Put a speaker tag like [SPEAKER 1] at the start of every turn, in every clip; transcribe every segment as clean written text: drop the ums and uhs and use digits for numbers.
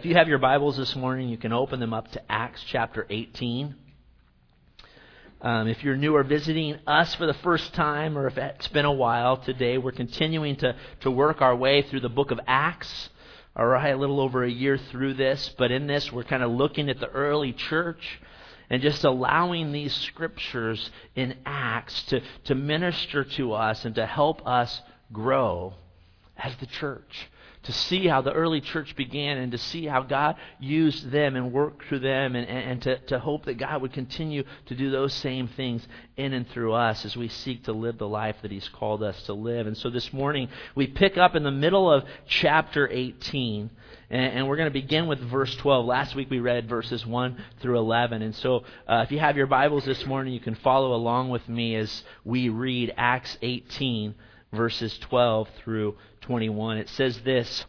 [SPEAKER 1] If you have your Bibles this morning, you can open them up to Acts chapter 18. If you're new or visiting us for the first time, or if it's been a while, today we're continuing to work our way through the book of Acts. All right, a little over a year through this, but in this we're kind of looking at the early church and just allowing these scriptures in Acts to minister to us and to help us grow as the church. To see how the early church began and to see how God used them and worked through them and to hope that God would continue to do those same things in and through us as we seek to live the life that He's called us to live. And so this morning we pick up in the middle of chapter 18 and we're going to begin with verse 12. Last week we read verses 1 through 11. And so if you have your Bibles this morning, you can follow along with me as we read Acts 18 verses 12 through 21. It says this: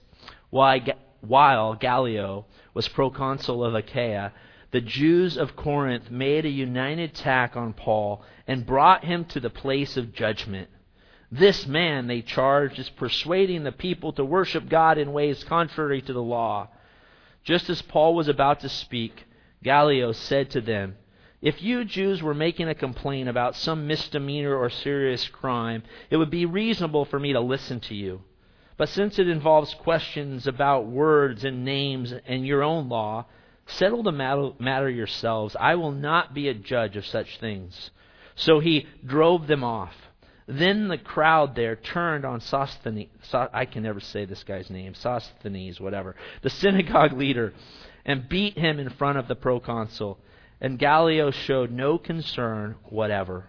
[SPEAKER 1] While Gallio was proconsul of Achaia, the Jews of Corinth made a united attack on Paul and brought him to the place of judgment. This man, they charged, is persuading the people to worship God in ways contrary to the law. Just as Paul was about to speak, Gallio said to them, "If you Jews were making a complaint about some misdemeanor or serious crime, it would be reasonable for me to listen to you. But since it involves questions about words and names and your own law, settle the matter yourselves. I will not be a judge of such things." So he drove them off. Then the crowd there turned on Sosthenes, I can never say this guy's name, Sosthenes, whatever, the synagogue leader, and beat him in front of the proconsul. And Gallio showed no concern whatever.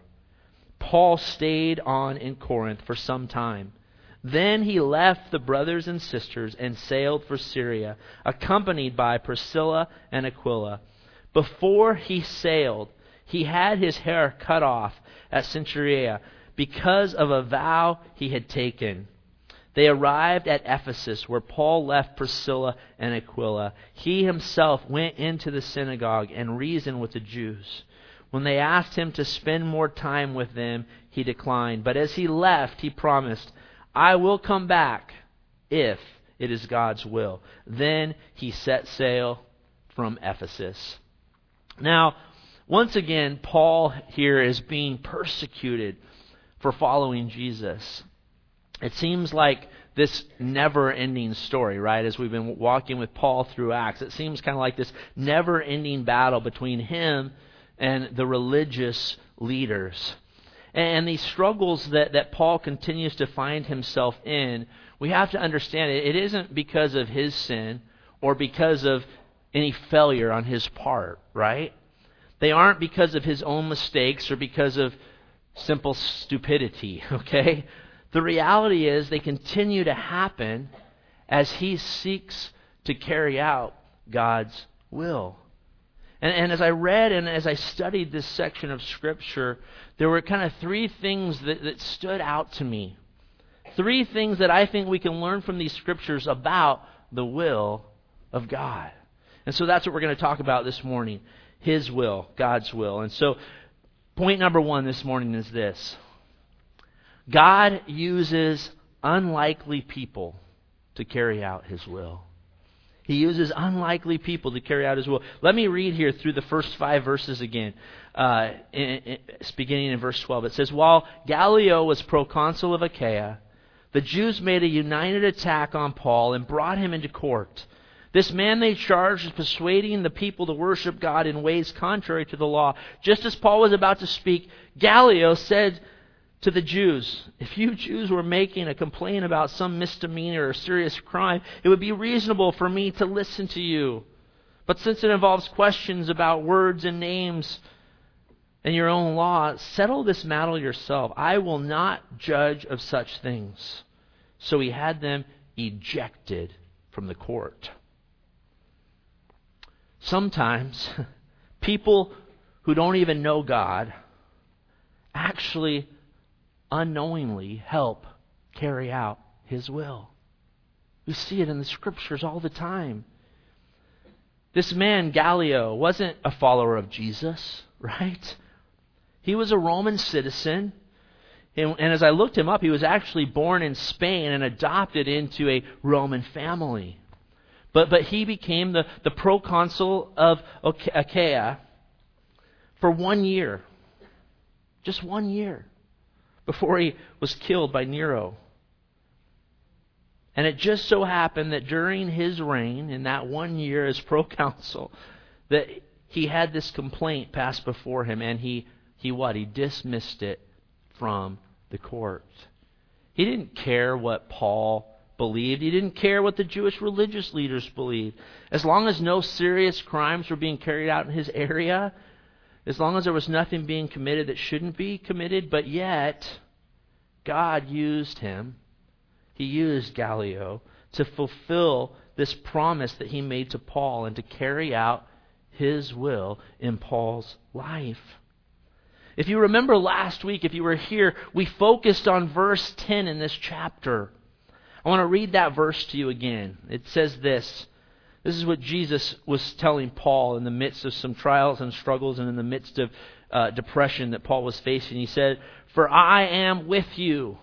[SPEAKER 1] Paul stayed on in Corinth for some time. Then he left the brothers and sisters and sailed for Syria, accompanied by Priscilla and Aquila. Before he sailed, he had his hair cut off at Cenchreae because of a vow he had taken. They arrived at Ephesus, where Paul left Priscilla and Aquila. He himself went into the synagogue and reasoned with the Jews. When they asked him to spend more time with them, he declined. But as he left, he promised, "I will come back if it is God's will." Then he set sail from Ephesus. Now, once again, Paul here is being persecuted for following Jesus. It seems like this never-ending story, right? As we've been walking with Paul through Acts, it seems kind of like this never-ending battle between him and the religious leaders. And these struggles that Paul continues to find himself in, we have to understand it isn't because of his sin or because of any failure on his part, right? They aren't because of his own mistakes or because of simple stupidity, okay? The reality is they continue to happen as he seeks to carry out God's will. And as I read and as I studied this section of Scripture, there were kind of three things that stood out to me. Three things that I think we can learn from these Scriptures about the will of God. And so that's what we're going to talk about this morning. His will, God's will. And so point number one this morning is this: God uses unlikely people to carry out His will. He uses unlikely people to carry out His will. Let me read here through the first 5 verses again, beginning in verse 12. It says, "While Gallio was proconsul of Achaia, the Jews made a united attack on Paul and brought him into court. This man they charged with persuading the people to worship God in ways contrary to the law. Just as Paul was about to speak, Gallio said to the Jews, 'If you Jews were making a complaint about some misdemeanor or serious crime, it would be reasonable for me to listen to you. But since it involves questions about words and names and your own law, settle this matter yourself. I will not judge of such things.' So he had them ejected from the court." Sometimes people who don't even know God actually unknowingly help carry out His will. We see it in the Scriptures all the time. This man, Gallio, wasn't a follower of Jesus, right? He was a Roman citizen. And as I looked him up, he was actually born in Spain and adopted into a Roman family. But he became the proconsul of Achaia for 1 year. Just 1 year. Before he was killed by Nero. And it just so happened that during his reign, in that 1 year as proconsul, that he had this complaint passed before him, and he dismissed it from the court. He didn't care what Paul believed. He didn't care what the Jewish religious leaders believed. As long as no serious crimes were being carried out in his area, as long as there was nothing being committed that shouldn't be committed, but yet God used him. He used Gallio to fulfill this promise that he made to Paul and to carry out his will in Paul's life. If you remember last week, if you were here, we focused on verse 10 in this chapter. I want to read that verse to you again. It says this. This is what Jesus was telling Paul in the midst of some trials and struggles and in the midst of depression that Paul was facing. He said, "For I am with you,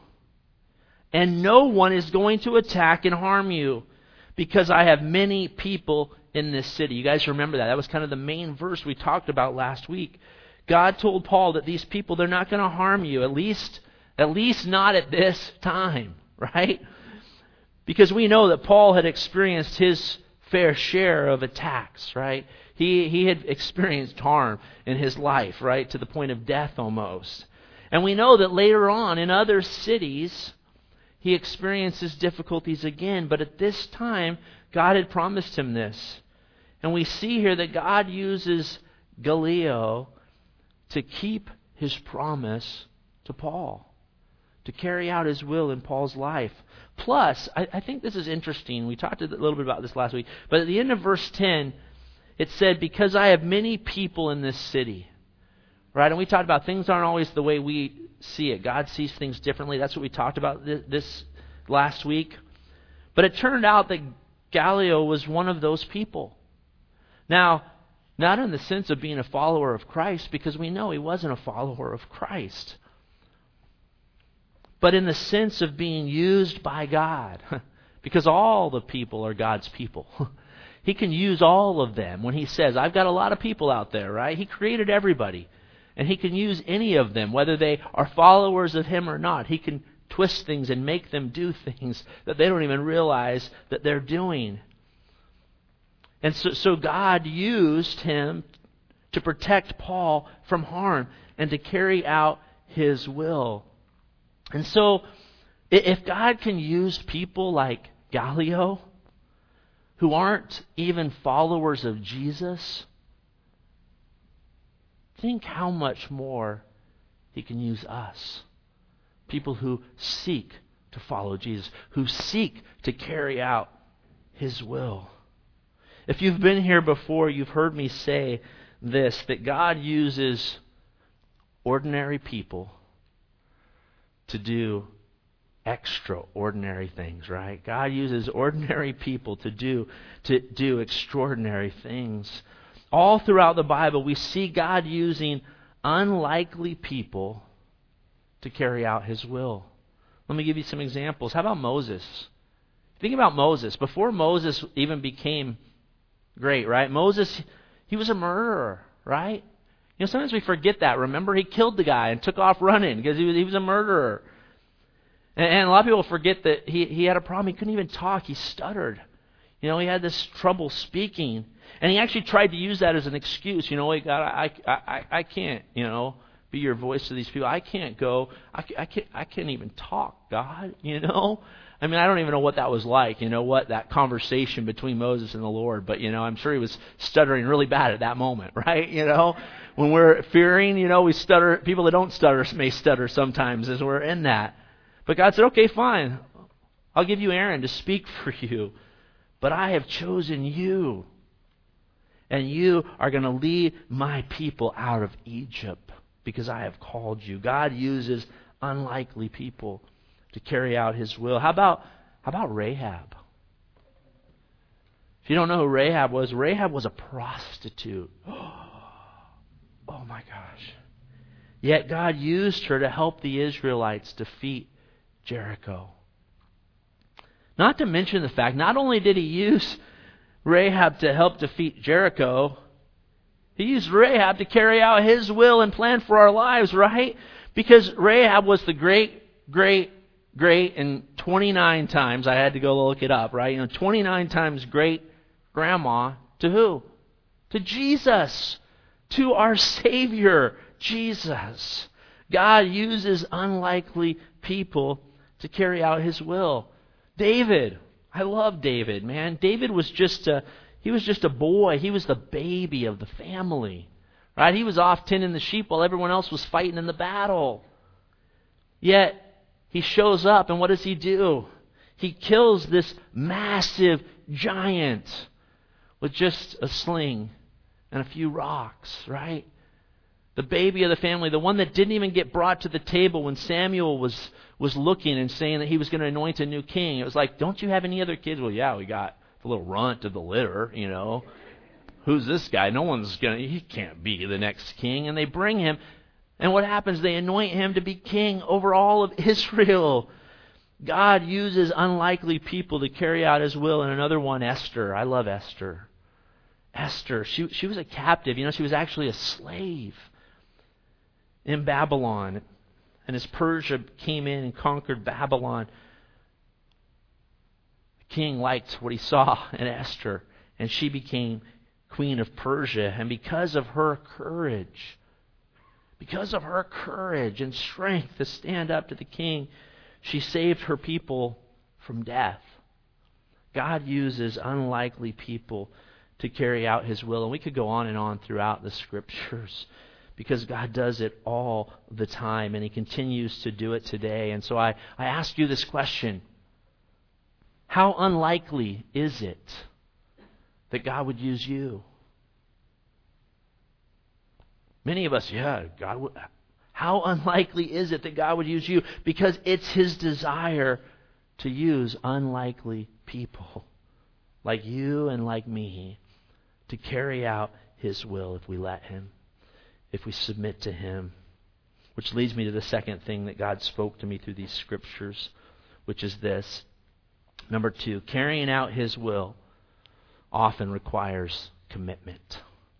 [SPEAKER 1] and no one is going to attack and harm you, because I have many people in this city." You guys remember that? That was kind of the main verse we talked about last week. God told Paul that these people, they're not going to harm you, at least not at this time, right? Because we know that Paul had experienced his fair share of attacks, right? He had experienced harm in his life, right? To the point of death almost. And we know that later on in other cities, he experiences difficulties again. But at this time, God had promised him this. And we see here that God uses Gallio to keep his promise to Paul, to carry out his will in Paul's life. Plus, I think this is interesting. We talked a little bit about this last week. But at the end of verse 10, it said, "Because I have many people in this city." Right? And we talked about things aren't always the way we see it. God sees things differently. That's what we talked about this last week. But it turned out that Gallio was one of those people. Now, not in the sense of being a follower of Christ, because we know he wasn't a follower of Christ. But in the sense of being used by God. Because all the people are God's people. He can use all of them when he says, I've got a lot of people out there, right? He created everybody. And he can use any of them, whether they are followers of him or not. He can twist things and make them do things that they don't even realize that they're doing. And so God used him to protect Paul from harm and to carry out his will. And so if God can use people like Gallio, who aren't even followers of Jesus, think how much more he can use us. People who seek to follow Jesus, who seek to carry out his will. If you've been here before, you've heard me say this, that God uses ordinary people to do extraordinary things, right? God uses ordinary people to do extraordinary things. All throughout the Bible, we see God using unlikely people to carry out his will. Let me give you some examples. How about Moses? Think about Moses. Before Moses even became great, right? Moses, he was a murderer, right? You know, sometimes we forget that. Remember, he killed the guy and took off running because he was a murderer. And a lot of people forget that he had a problem. He couldn't even talk. He stuttered. You know, he had this trouble speaking. And he actually tried to use that as an excuse. You know, like, God, I can't, you know, be your voice to these people. I can't go. I can't even talk, God, you know. I mean, I don't even know what that was like, you know, what that conversation between Moses and the Lord. But, you know, I'm sure he was stuttering really bad at that moment, right? You know, when we're fearing, you know, we stutter. People that don't stutter may stutter sometimes as we're in that. But God said, okay, fine. I'll give you Aaron to speak for you. But I have chosen you. And you are going to lead my people out of Egypt because I have called you. God uses unlikely people to carry out his will. How about Rahab? If you don't know who Rahab was a prostitute. Oh my gosh. Yet God used her to help the Israelites defeat Jericho. Not to mention the fact, not only did he use Rahab to help defeat Jericho. He used Rahab to carry out His will and plan for our lives, right? Because Rahab was the great, and 29 times, I had to go look it up, right? 29 times great grandma to who? To Jesus. To our Savior, Jesus. God uses unlikely people to carry out His will. David. I love David, man. David was just a boy. He was the baby of the family. Right? He was off tending the sheep while everyone else was fighting in the battle. Yet, he shows up, and what does he do? He kills this massive giant with just a sling and a few rocks, right? The baby of the family, the one that didn't even get brought to the table when Samuel was looking and saying that he was going to anoint a new king. It was like, don't you have any other kids? Well, yeah, we got the little runt of the litter, Who's this guy? He can't be the next king. And they bring him, and what happens? They anoint him to be king over all of Israel. God uses unlikely people to carry out His will. And another one, Esther. I love Esther. Esther, she was a captive. She was actually a slave in Babylon. And as Persia came in and conquered Babylon, the king liked what he saw in Esther, and she became queen of Persia. And because of her courage and strength to stand up to the king, she saved her people from death. God uses unlikely people to carry out His will. And we could go on and on throughout the Scriptures, because God does it all the time, and He continues to do it today. And so I ask you this question: how unlikely is it that God would use you? Many of us, God would. How unlikely is it that God would use you? Because it's His desire to use unlikely people like you and like me to carry out His will if we let Him, if we submit to Him. Which leads me to the second thing that God spoke to me through these Scriptures, which is this. Number 2, carrying out His will often requires commitment.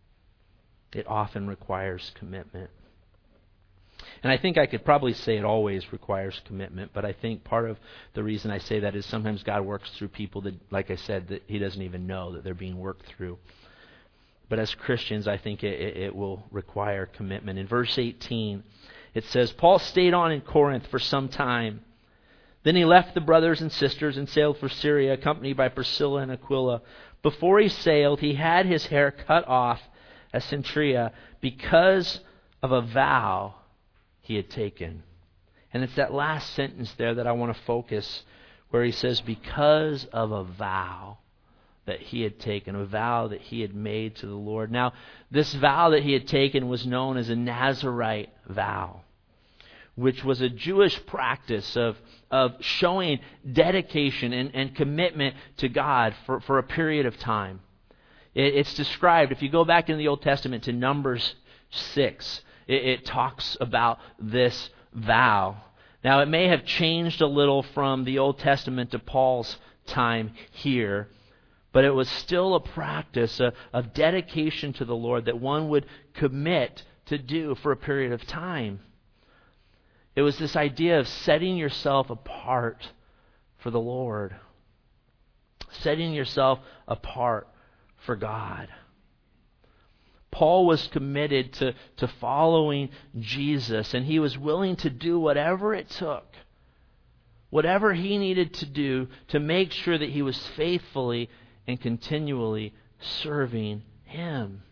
[SPEAKER 1] It often requires commitment. And I think I could probably say it always requires commitment, but I think part of the reason I say that is sometimes God works through people that, like I said, that He doesn't even know that they're being worked through. But as Christians, I think it will require commitment. In verse 18, it says, Paul stayed on in Corinth for some time. Then he left the brothers and sisters and sailed for Syria, accompanied by Priscilla and Aquila. Before he sailed, he had his hair cut off at Cenchrea because of a vow he had taken. And it's that last sentence there that I want to focus, where he says, because of a vow that he had taken, a vow that he had made to the Lord. Now, this vow that he had taken was known as a Nazirite vow, which was a Jewish practice of showing dedication and commitment to God for a period of time. It's described, if you go back in the Old Testament to Numbers 6, it talks about this vow. Now, it may have changed a little from the Old Testament to Paul's time here, but it was still a practice of dedication to the Lord that one would commit to do for a period of time. It was this idea of setting yourself apart for the Lord. Setting yourself apart for God. Paul was committed to following Jesus, and he was willing to do whatever it took, whatever he needed to do to make sure that he was faithfully and continually serving Him.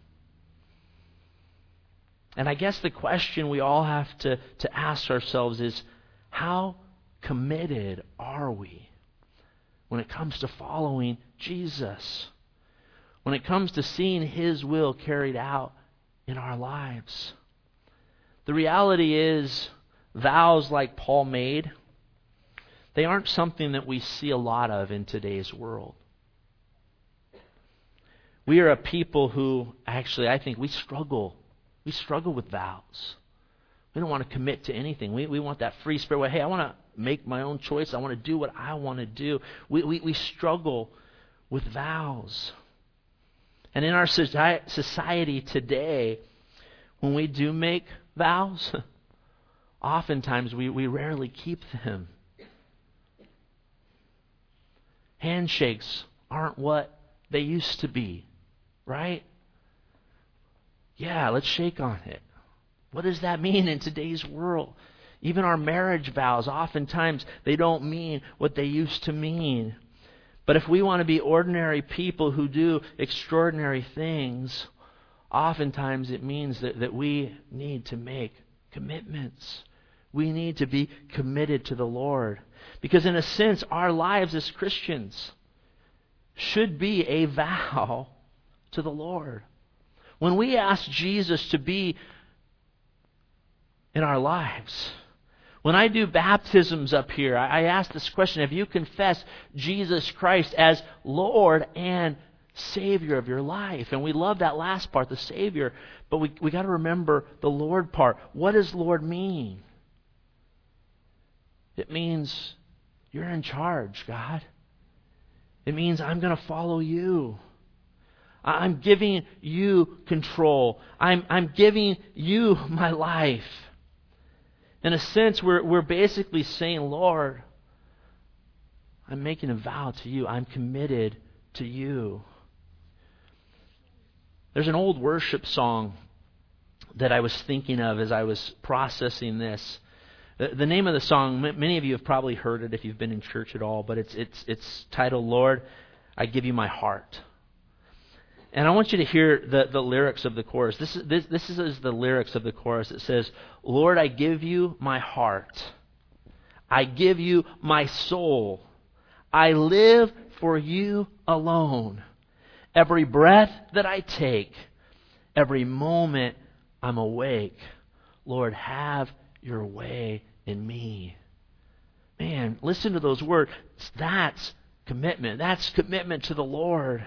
[SPEAKER 1] And I guess the question we all have to ask ourselves is, how committed are we when it comes to following Jesus? When it comes to seeing His will carried out in our lives? The reality is, vows like Paul made, they aren't something that we see a lot of in today's world. We are a people who, actually, I think we struggle. We struggle with vows. We don't want to commit to anything. We want that free spirit where, hey, I want to make my own choice. I want to do what I want to do. We struggle with vows. And in our society today, when we do make vows, oftentimes we rarely keep them. Handshakes aren't what they used to be, right? Yeah, let's shake on it. What does that mean in today's world? Even our marriage vows, oftentimes they don't mean what they used to mean. But if we want to be ordinary people who do extraordinary things, oftentimes it means that we need to make commitments. We need to be committed to the Lord. Because in a sense, our lives as Christians should be a vow to the Lord. When we ask Jesus to be in our lives, when I do baptisms up here, I ask this question: have you confessed Jesus Christ as Lord and Savior of your life? And we love that last part, the Savior, but we got to remember the Lord part. What does Lord mean? It means you're in charge, God. It means I'm going to follow you. I'm giving you control. I'm giving you my life. In a sense, we're basically saying, Lord, I'm making a vow to you. I'm committed to you. There's an old worship song that I was thinking of as I was processing this. The name of the song, many of you have probably heard it if you've been in church at all, but it's titled, Lord, I Give You My Heart. And I want you to hear the lyrics of the chorus. This is the lyrics of the chorus. It says, Lord, I give you my heart. I give you my soul. I live for you alone. Every breath that I take, every moment I'm awake, Lord, have your way in me. Man, listen to those words. That's commitment. That's commitment to the Lord.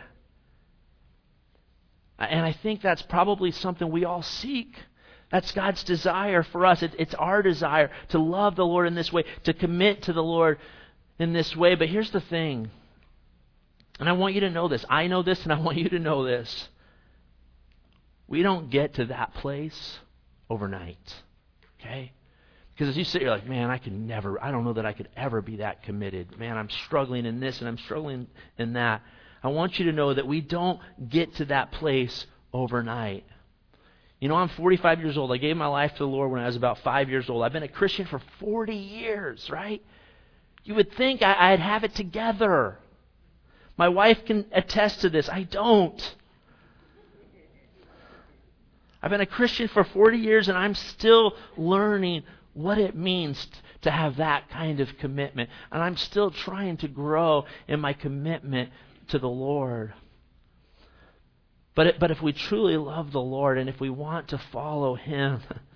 [SPEAKER 1] And I think that's probably something we all seek. That's God's desire for us. It's our desire to love the Lord in this way, to commit to the Lord in this way. But here's the thing, and I want you to know this. I know this, and I want you to know this. We don't get to that place overnight. Okay? Because as you sit, you're like, man, I don't know that I could ever be that committed. Man, I'm struggling in this and I'm struggling in that. I want you to know that we don't get to that place overnight. You know, I'm 45 years old. I gave my life to the Lord when I was about 5 years old. I've been a Christian for 40 years, right? You would think I'd have it together. My wife can attest to this. I don't. I've been a Christian for 40 years and I'm still learning what it means to have that kind of commitment. And I'm still trying to grow in my commitment to the Lord. But if we truly love the Lord and if we want to follow Him,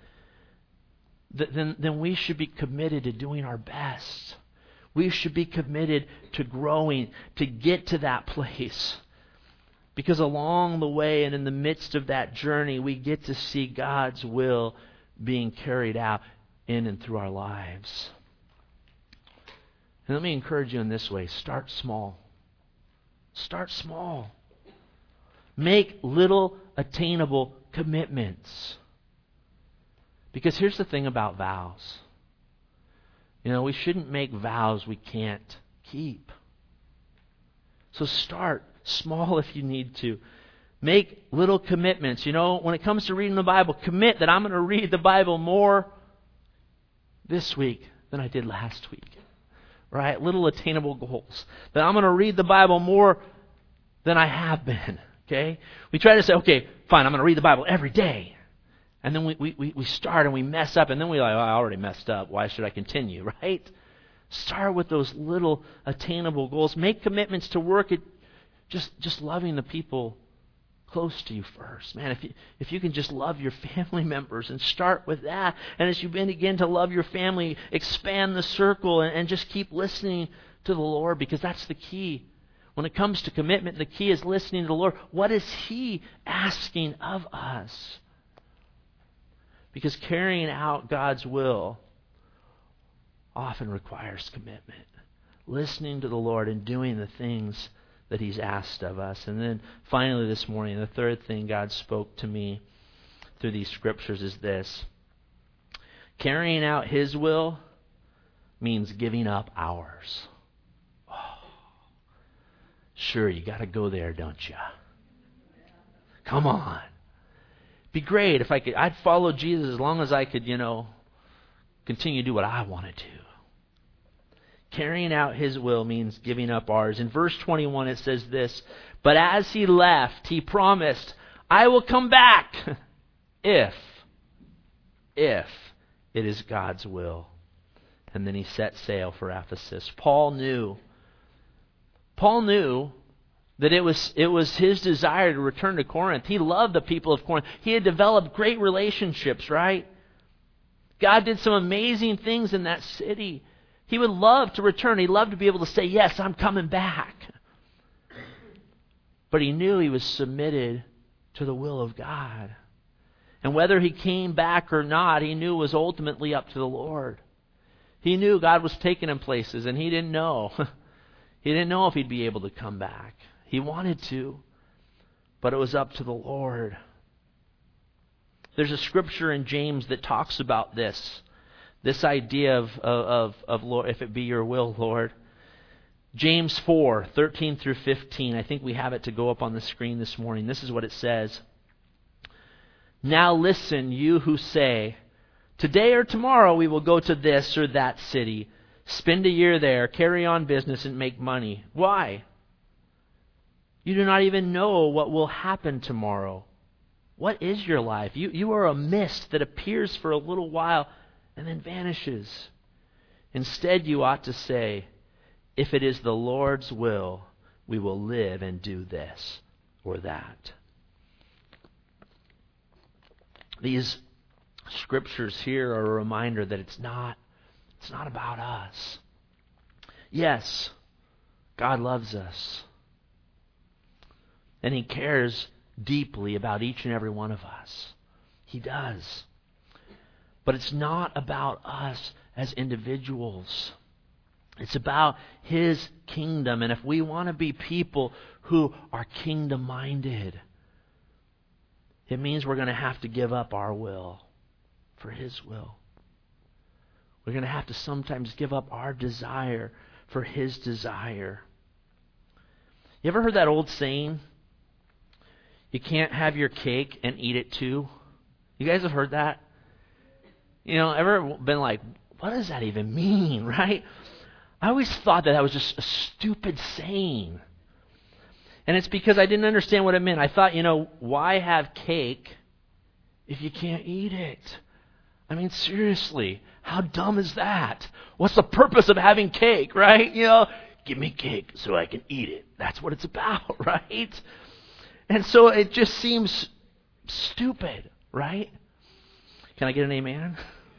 [SPEAKER 1] then we should be committed to doing our best. We should be committed to growing, to get to that place. Because along the way and in the midst of that journey, we get to see God's will being carried out in and through our lives. And let me encourage you in this way. Start small. Start small. Make little attainable commitments. Because here's the thing about vows. You know, we shouldn't make vows we can't keep. So start small if you need to. Make little commitments. You know, when it comes to reading the Bible, commit that I'm going to read the Bible more this week than I did last week. Right? Little attainable goals. That I'm going to read the Bible more than I have been. Okay? We try to say, okay, fine, I'm going to read the Bible every day. And then we start and we mess up, and then we're like, oh, I already messed up. Why should I continue? Right? Start with those little attainable goals. Make commitments to work at just loving the people close to you first. Man, if you can just love your family members and start with that, and as you begin to love your family, expand the circle and just keep listening to the Lord, because that's the key. When it comes to commitment, the key is listening to the Lord. What is He asking of us? Because carrying out God's will often requires commitment. Listening to the Lord and doing the things that He's asked of us. And then finally this morning, the third thing God spoke to me through these scriptures is this. Carrying out His will means giving up ours. Oh, sure, you got to go there, don't you? Come on. Be great if I could. I'd follow Jesus as long as I could, continue to do what I want to do. Carrying out His will means giving up ours. In verse 21 it says this, but as He left, He promised, I will come back if it is God's will. And then He set sail for Ephesus. Paul knew that it was his desire to return to Corinth. He loved the people of Corinth. He had developed great relationships, right? God did some amazing things in that city. He would love to return. He'd love to be able to say, yes, I'm coming back. But he knew he was submitted to the will of God. And whether he came back or not, he knew was ultimately up to the Lord. He knew God was taking him places, and he didn't know. He didn't know if he'd be able to come back. He wanted to, but it was up to the Lord. There's a scripture in James that talks about this idea of Lord, if it be your will, Lord. James 4:13 through 15. I think we have it to go up on the screen this morning. This is what it says. Now listen, you who say, today or tomorrow we will go to this or that city, spend a year there, carry on business, and make money. Why? You do not even know what will happen tomorrow. What is your life? You are a mist that appears for a little while and then vanishes. Instead, you ought to say, if it is the Lord's will, we will live and do this or that. These scriptures here are a reminder that it's not about us. Yes, God loves us. And He cares deeply about each and every one of us. He does. But it's not about us as individuals. It's about His kingdom. And if we want to be people who are kingdom-minded, it means we're going to have to give up our will for His will. We're going to have to sometimes give up our desire for His desire. You ever heard that old saying? You can't have your cake and eat it too. You guys have heard that? Ever been like, what does that even mean, right? I always thought that was just a stupid saying. And it's because I didn't understand what it meant. I thought, why have cake if you can't eat it? I mean, seriously, how dumb is that? What's the purpose of having cake, right? Give me cake so I can eat it. That's what it's about, right? And so it just seems stupid, right? Can I get an amen?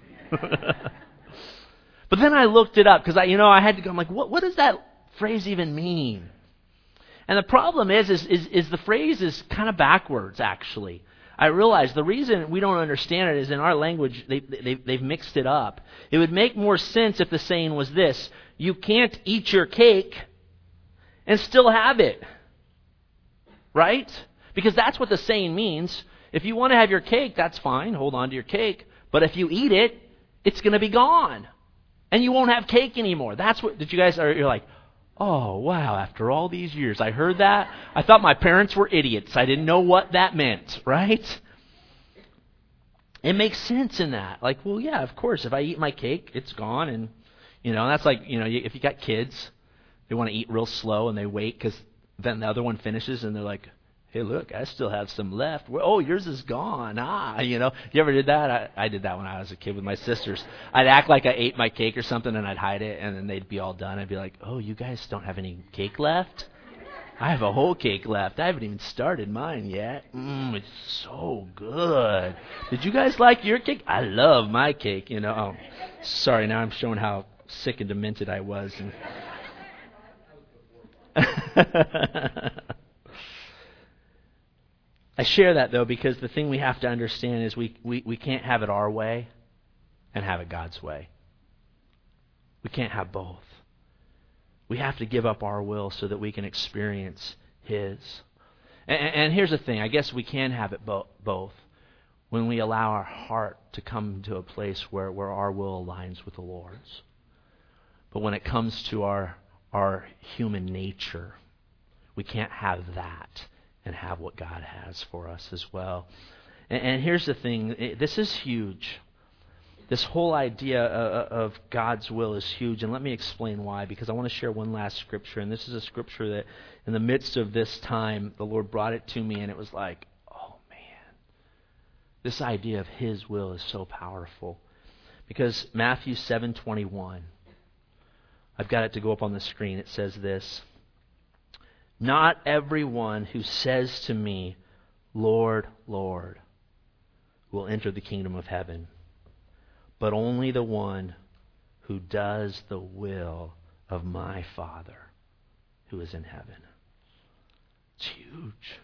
[SPEAKER 1] But then I looked it up because I had to go. I'm like, what does that phrase even mean? And the problem is the phrase is kind of backwards. Actually, I realize the reason we don't understand it is in our language they've mixed it up. It would make more sense if the saying was this: you can't eat your cake and still have it. Right? Because that's what the saying means. If you want to have your cake, that's fine. Hold on to your cake. But if you eat it, it's going to be gone. And you won't have cake anymore. That's what, you're like, oh, wow, after all these years, I heard that. I thought my parents were idiots. I didn't know what that meant, right? It makes sense in that. Like, well, yeah, of course, if I eat my cake, it's gone. And, that's like, if you got kids, they want to eat real slow and they wait because then the other one finishes and they're like, hey, look, I still have some left. Oh, yours is gone. You ever did that? I did that when I was a kid with my sisters. I'd act like I ate my cake or something and I'd hide it and then they'd be all done. I'd be like, oh, you guys don't have any cake left? I have a whole cake left. I haven't even started mine yet. It's so good. Did you guys like your cake? I love my cake, Oh, sorry, now I'm showing how sick and demented I was. I share that, though, because the thing we have to understand is we can't have it our way and have it God's way. We can't have both. We have to give up our will so that we can experience His. And here's the thing. I guess we can have it both. When we allow our heart to come to a place where our will aligns with the Lord's. But when it comes to our human nature, we can't have that and have what God has for us as well. And here's the thing. This is huge. This whole idea of God's will is huge, and let me explain why, because I want to share one last scripture, and this is a scripture that in the midst of this time, the Lord brought it to me, and it was like, oh man, this idea of His will is so powerful. Because Matthew 7:21, I've got it to go up on the screen, it says this, "Not everyone who says to me, 'Lord, Lord,' will enter the kingdom of heaven, but only the one who does the will of my Father who is in heaven." It's huge.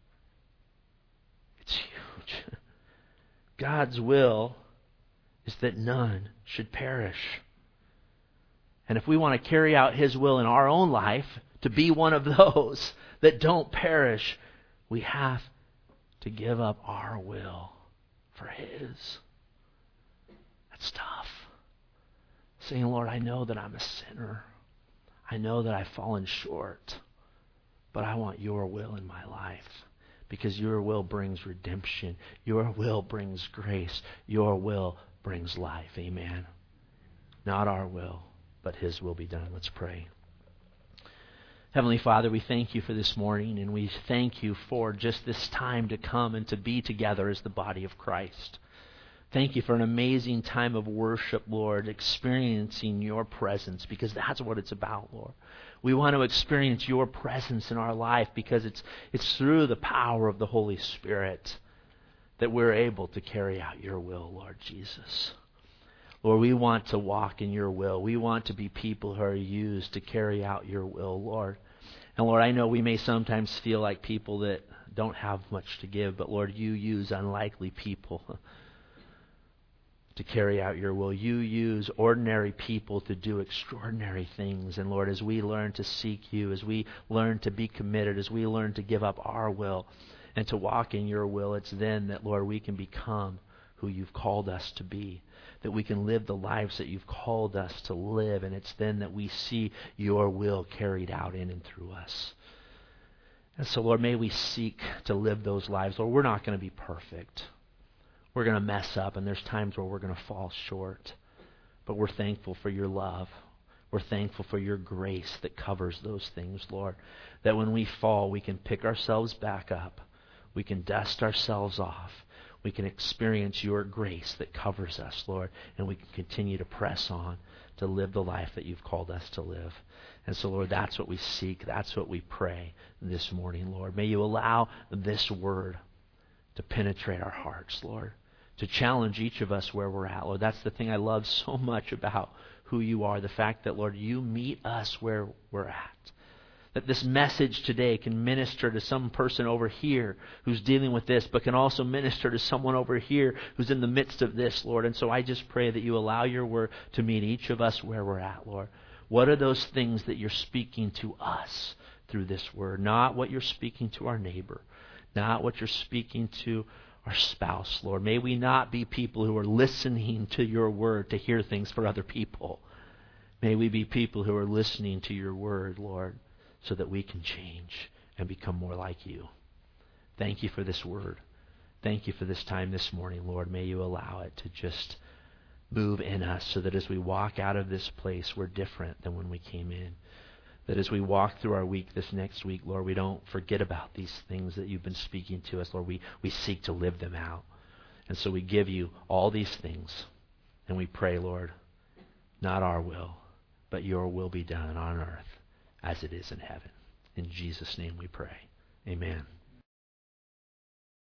[SPEAKER 1] It's huge. God's will is that none should perish. And if we want to carry out His will in our own life, to be one of those that don't perish, we have to give up our will for His. That's tough. Saying, Lord, I know that I'm a sinner. I know that I've fallen short. But I want your will in my life. Because your will brings redemption. Your will brings grace. Your will brings life. Amen. Not our will, but His will be done. Let's pray. Heavenly Father, we thank you for this morning, and we thank you for just this time to come and to be together as the body of Christ. Thank you for an amazing time of worship, Lord, experiencing your presence, because that's what it's about, Lord. We want to experience your presence in our life because it's through the power of the Holy Spirit that we're able to carry out your will, Lord Jesus. Lord, we want to walk in your will. We want to be people who are used to carry out your will, Lord. And Lord, I know we may sometimes feel like people that don't have much to give, but Lord, you use unlikely people to carry out your will. You use ordinary people to do extraordinary things. And Lord, as we learn to seek you, as we learn to be committed, as we learn to give up our will and to walk in your will, it's then that, Lord, we can become who you've called us to be, that we can live the lives that you've called us to live, and it's then that we see your will carried out in and through us. And so, Lord, may we seek to live those lives. Lord, we're not going to be perfect. We're going to mess up, and there's times where we're going to fall short. But we're thankful for your love. We're thankful for your grace that covers those things, Lord. That when we fall, we can pick ourselves back up. We can dust ourselves off. We can experience your grace that covers us, Lord. And we can continue to press on to live the life that you've called us to live. And so, Lord, that's what we seek. That's what we pray this morning, Lord. May you allow this word to penetrate our hearts, Lord. To challenge each of us where we're at, Lord. That's the thing I love so much about who you are. The fact that, Lord, you meet us where we're at. That this message today can minister to some person over here who's dealing with this, but can also minister to someone over here who's in the midst of this, Lord. And so I just pray that you allow your word to meet each of us where we're at, Lord. What are those things that you're speaking to us through this word? Not what you're speaking to our neighbor. Not what you're speaking to our spouse, Lord. May we not be people who are listening to your word to hear things for other people. May we be people who are listening to your word, Lord, so that we can change and become more like you. Thank you for this word. Thank you for this time this morning, Lord. May you allow it to just move in us so that as we walk out of this place, we're different than when we came in. That as we walk through our week this next week, Lord, we don't forget about these things that you've been speaking to us. Lord, we seek to live them out. And so we give you all these things. And we pray, Lord, not our will, but your will be done on earth as it is in heaven. In Jesus' name we pray. Amen.